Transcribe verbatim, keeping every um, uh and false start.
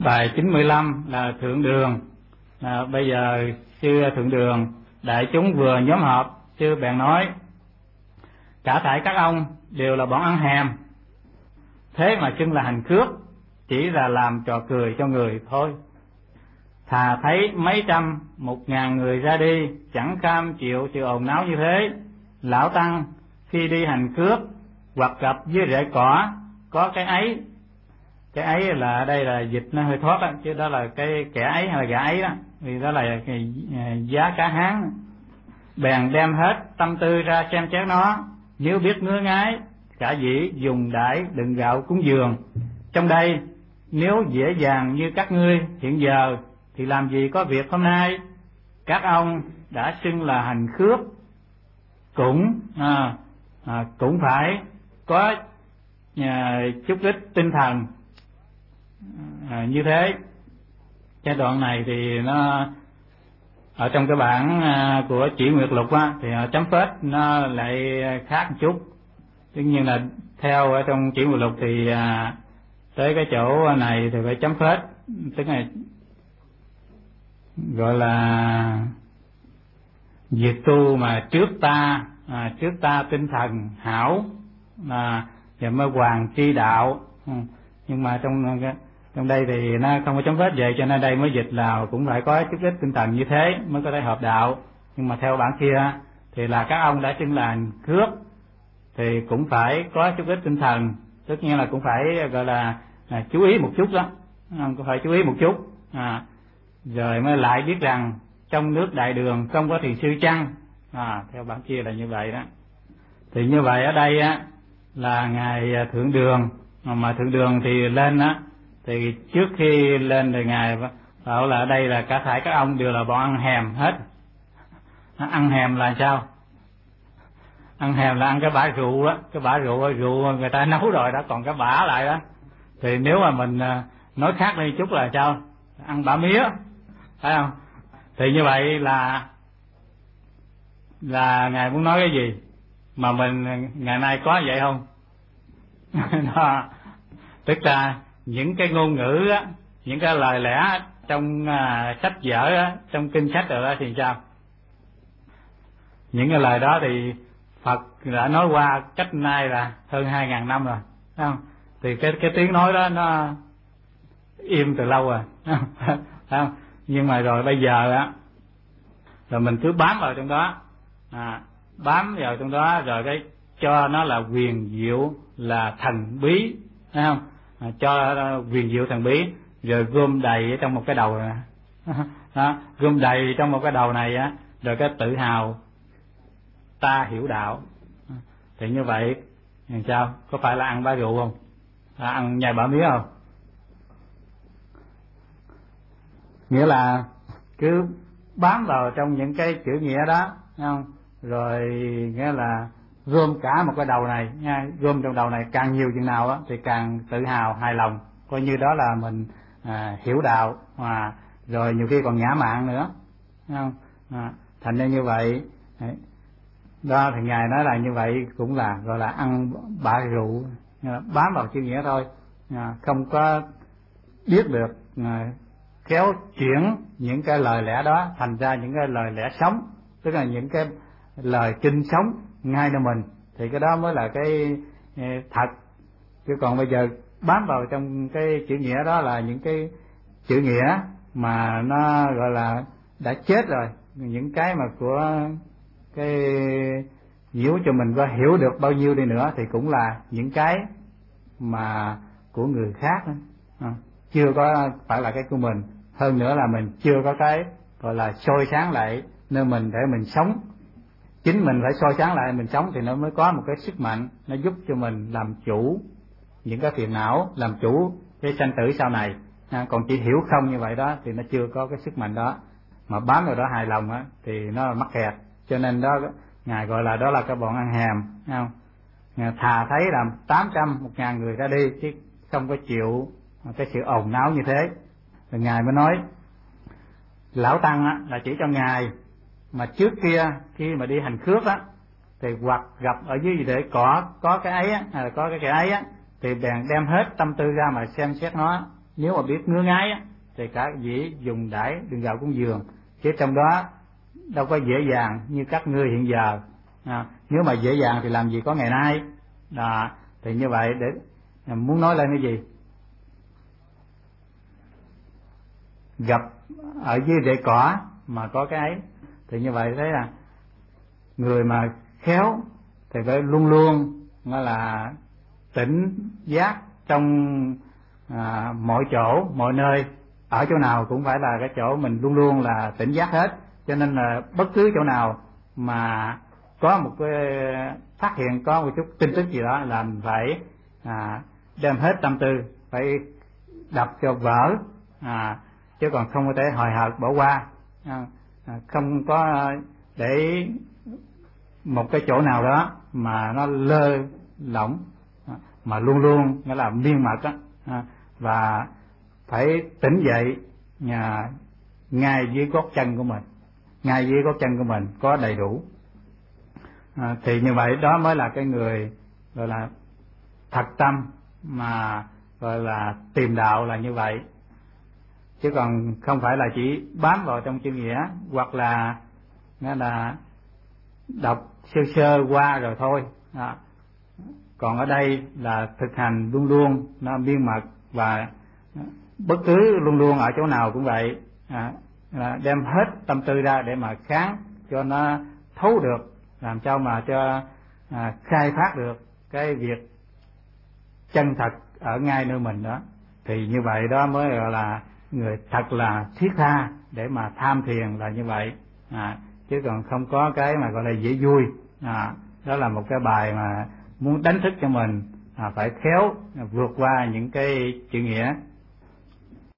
Bài chín mươi lăm là Thượng Đường. À, bây giờ sư Thượng Đường, đại chúng vừa nhóm họp, sư bèn nói: cả thảy các ông đều là bọn ăn hèm, thế mà xưng là hành khước, chỉ là làm trò cười cho người thôi. Thà thấy mấy trăm, một ngàn người ra đi, chẳng cam chịu sự ồn náo như thế. Lão tăng khi đi hành khước hoặc gặp với rễ cỏ, có cái ấy, cái ấy là ở đây là dịch nó hơi thoát đó, chứ đó là cái kẻ ấy hay là gã ấy đó, vì đó là cái giá cá hán. Bèn đem hết tâm tư ra xem xét nó, nếu biết ngứa ngái, cả dĩ dùng đãi đựng gạo cúng dường. Trong đây nếu dễ dàng như các ngươi hiện giờ, thì làm gì có việc hôm nay. Các ông đã xưng là hành khước, cũng à, à, cũng phải có à, chút ít tinh thần à, như thế. Cái đoạn này thì nó ở trong cái bản à, của Chỉ Nguyệt Lục á, thì ở chấm phết nó lại khác một chút. Tất nhiên là theo ở trong Chỉ Nguyệt Lục thì à, tới cái chỗ này thì phải chấm phết, tức là gọi là việc tu mà trước ta à, trước ta tinh thần hảo à, và mới hoàng chi đạo. Nhưng mà trong trong đây thì nó không có chấm phết vậy, cho nên đây mới dịch là cũng phải có chút ít tinh thần như thế mới có thể hợp đạo. Nhưng mà theo bản kia thì là các ông đã xưng là hành khước thì cũng phải có chút ít tinh thần, tất nhiên là cũng phải gọi là à, chú ý một chút đó, cũng phải chú ý một chút à, rồi mới lại biết rằng trong nước Đại Đường không có thiền sư chăng à, theo bản kia là như vậy đó. Thì như vậy ở đây á là ngài Thượng Đường, mà Thượng Đường thì lên á, thì trước khi lên thì ngài bảo là ở đây là cả thảy các ông đều là bọn ăn hèm hết. Ăn hèm là sao? Ăn hèm là ăn cái bã rượu á, cái bã rượu rượu người ta nấu rồi đó, còn cái bã lại đó. Thì nếu mà mình nói khác đi chút là sao? Ăn bã mía, phải không? Thì như vậy là là ngài muốn nói cái gì mà mình ngày nay có vậy không? Đó, tức là những cái ngôn ngữ á, những cái lời lẽ trong à, sách vở á, trong kinh sách rồi đó thì sao? Những cái lời đó thì Phật đã nói qua cách nay là hơn hai ngàn năm rồi, phải không? Thì cái cái tiếng nói đó nó im từ lâu rồi, phải không? Nhưng mà rồi bây giờ á, rồi mình cứ bám vào trong đó, à, bám vào trong đó rồi cái cho nó là quyền diệu, là thần bí, phải không? À, cho quyền diệu thần bí, rồi gom đầy ở trong một cái đầu này. Đó, gom đầy trong một cái đầu này á, rồi cái tự hào ta hiểu đạo. Thì như vậy làm sao? Có phải là ăn bá rượu không? À, ăn nhai bả mía không? Nghĩa là cứ bám vào trong những cái chữ nghĩa đó, không? Rồi nghĩa là gom cả một cái đầu này nha, gom trong đầu này càng nhiều chừng nào á thì càng tự hào hài lòng, coi như đó là mình à, hiểu đạo, mà rồi nhiều khi còn ngã mạn nữa, không? À, thành ra như vậy đó thì ngài nói là như vậy cũng là gọi là ăn bạ rượu, bám vào chữ nghĩa thôi, à, không có biết được à, kéo chuyển những cái lời lẽ đó thành ra những cái lời lẽ sống, tức là những cái lời kinh sống ngay nơi mình, thì cái đó mới là cái thật. Chứ còn bây giờ bám vào trong cái chữ nghĩa đó là những cái chữ nghĩa mà nó gọi là đã chết rồi, những cái mà của cái nhiễu cho mình có hiểu được bao nhiêu đi nữa thì cũng là những cái mà của người khác nữa. À, chưa có phải là cái của mình. Hơn nữa là mình chưa có cái gọi là soi sáng lại nơi mình để mình sống. Chính mình phải soi sáng lại mình sống thì nó mới có một cái sức mạnh, nó giúp cho mình làm chủ những cái phiền não, làm chủ cái sanh tử sau này. À, còn chỉ hiểu không như vậy đó thì nó chưa có cái sức mạnh đó. Mà bám vào đó hài lòng á thì nó mắc kẹt. Cho nên đó ngài gọi là đó là cái bọn ăn hèm, không? Ngài thà thấy là tám trăm, một ngàn người ra đi chứ không có chịu cái sự ồn náo như thế. Rồi ngài mới nói lão tăng á là chỉ cho ngài mà trước kia khi mà đi hành khước á thì hoặc gặp ở dưới để có có cái ấy á, hay là có cái cái ấy á, thì bèn đem hết tâm tư ra mà xem xét nó, nếu mà biết ngứa ngáy á, thì cả dĩ dùng đãi đừng gạo cúng dường, chứ trong đó đâu có dễ dàng như các ngươi hiện giờ. À, nếu mà dễ dàng thì làm gì có ngày nay. Đó, thì như vậy để muốn nói lên cái gì? Gặp ở dưới rễ cỏ mà có cái ấy, thì như vậy thấy là người mà khéo thì phải luôn luôn nó là tỉnh giác trong à, mọi chỗ mọi nơi, ở chỗ nào cũng phải là cái chỗ mình luôn luôn là tỉnh giác hết. Cho nên là bất cứ chỗ nào mà có một cái phát hiện có một chút tin tức gì đó là mình phải à, đem hết tâm tư, phải đập cho vỡ, à, chứ còn không có thể hồi hợt bỏ qua, à, không có để một cái chỗ nào đó mà nó lơ lỏng, mà luôn luôn nghĩa là miên mật á, và phải tỉnh dậy nhà, ngay dưới gót chân của mình, ngay dưới gót chân của mình có đầy đủ. À, thì như vậy đó mới là cái người gọi là thật tâm, mà gọi là tìm đạo là như vậy, chứ còn không phải là chỉ bám vào trong chữ nghĩa, hoặc là nghĩa là đọc sơ sơ qua rồi thôi. À, còn ở đây là thực hành luôn luôn nó miên mật, và bất cứ luôn luôn ở chỗ nào cũng vậy, à, đem hết tâm tư ra để mà kháng cho nó thấu được, làm sao mà cho à, khai phát được cái việc chân thật ở ngay nơi mình đó. Thì như vậy đó mới gọi là người thật là thiết tha để mà tham thiền là như vậy, à, chứ còn không có cái mà gọi là dễ vui. À, đó là một cái bài mà muốn đánh thức cho mình à, phải khéo vượt qua những cái chữ nghĩa.